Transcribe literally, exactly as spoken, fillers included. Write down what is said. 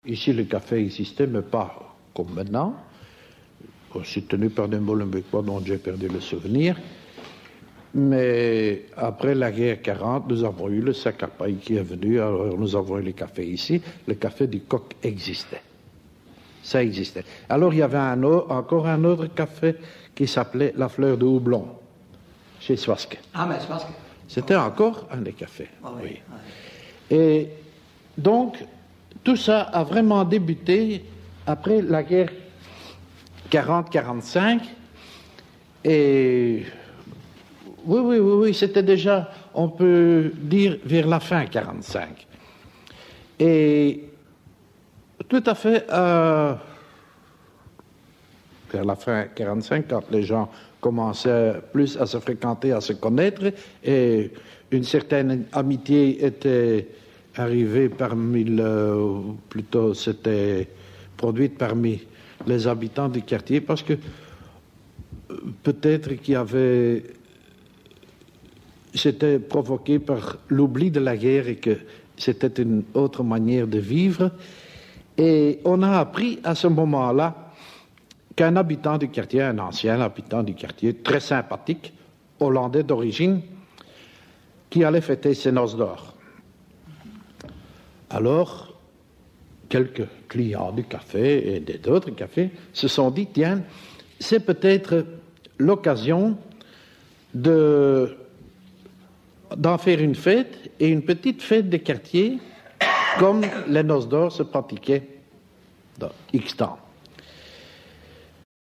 Ici, le café existait, mais pas comme maintenant. C'est tenu par des Molenbeekois dont j'ai perdu le souvenir. Mais après la guerre quarante, nous avons eu le sac à paille qui est venu, alors nous avons eu le café ici. Le café du Coq existait. Ça existait. Alors il y avait un autre, encore un autre café qui s'appelait La Fleur de Houblon, chez Swaske. Ah, mais Swaske. C'était encore un des cafés. Oh, oui. Oui. Oui. Et donc, tout ça a vraiment débuté après la guerre quarante quarante-cinq. Et oui, oui, oui, oui, c'était déjà, on peut dire, vers la fin quarante-cinq. Et tout à fait, euh, vers la fin quarante-cinq, quand les gens commençaient plus à se fréquenter, à se connaître, et une certaine amitié était arrivée parmi le, plutôt c'était produite parmi les habitants du quartier, parce que peut-être qu'il y avait, c'était provoqué par l'oubli de la guerre et que c'était une autre manière de vivre. Et on a appris à ce moment-là qu'un habitant du quartier, un ancien habitant du quartier, très sympathique, hollandais d'origine, qui allait fêter ses noces d'or. Alors, quelques clients du café et d'autres cafés se sont dit, tiens, c'est peut-être l'occasion de, d'en faire une fête, et une petite fête de quartier, comme les noces d'or se pratiquaient dans X temps.